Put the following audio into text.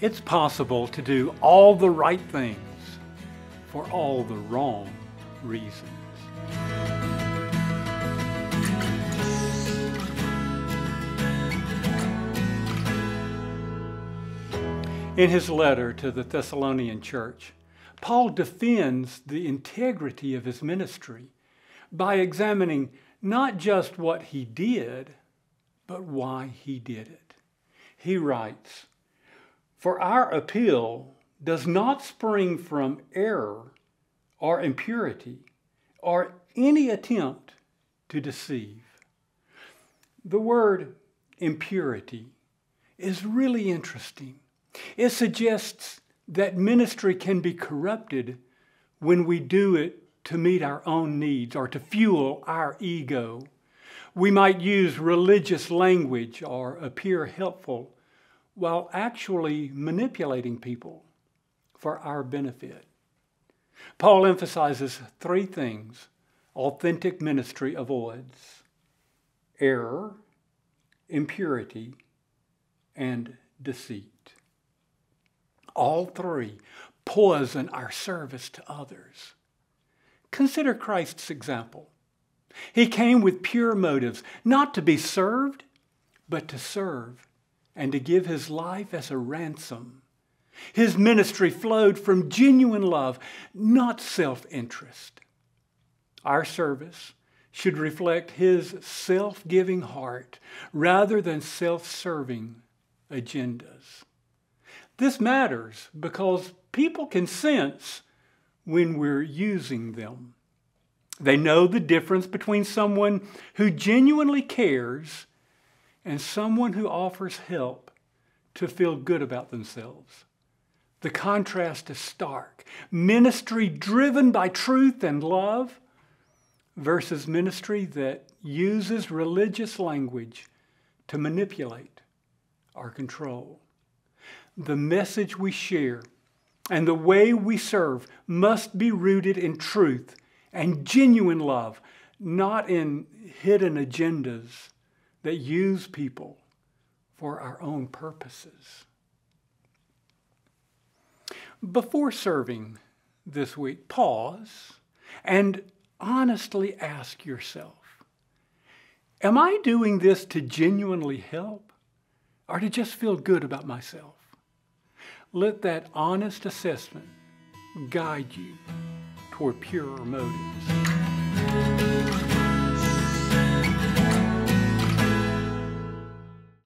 It's possible to do all the right things for all the wrong reasons. In his letter to the Thessalonian church, Paul defends the integrity of his ministry by examining not just what he did, but why he did it. He writes, "For our appeal does not spring from error or impurity or any attempt to deceive." The word impurity is really interesting. It suggests that ministry can be corrupted when we do it to meet our own needs or to fuel our ego. We might use religious language or appear helpful while actually manipulating people for our benefit. Paul emphasizes three things authentic ministry avoids: error, impurity, and deceit. All three poison our service to others. Consider Christ's example. He came with pure motives, not to be served, but to serve and to give his life as a ransom. His ministry flowed from genuine love, not self-interest. Our service should reflect his self-giving heart rather than self-serving agendas. This matters because people can sense when we're using them. They know the difference between someone who genuinely cares and someone who offers help to feel good about themselves. The contrast is stark. Ministry driven by truth and love versus ministry that uses religious language to manipulate or control. The message we share and the way we serve must be rooted in truth and genuine love, not in hidden agendas that use people for our own purposes. Before serving this week, pause and honestly ask yourself, am I doing this to genuinely help or to just feel good about myself? Let that honest assessment guide you toward purer motives.